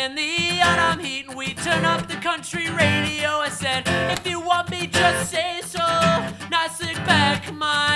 in the autumn heat, and we turn up the country radio. I said, if you want me, just say so. Now sit back, my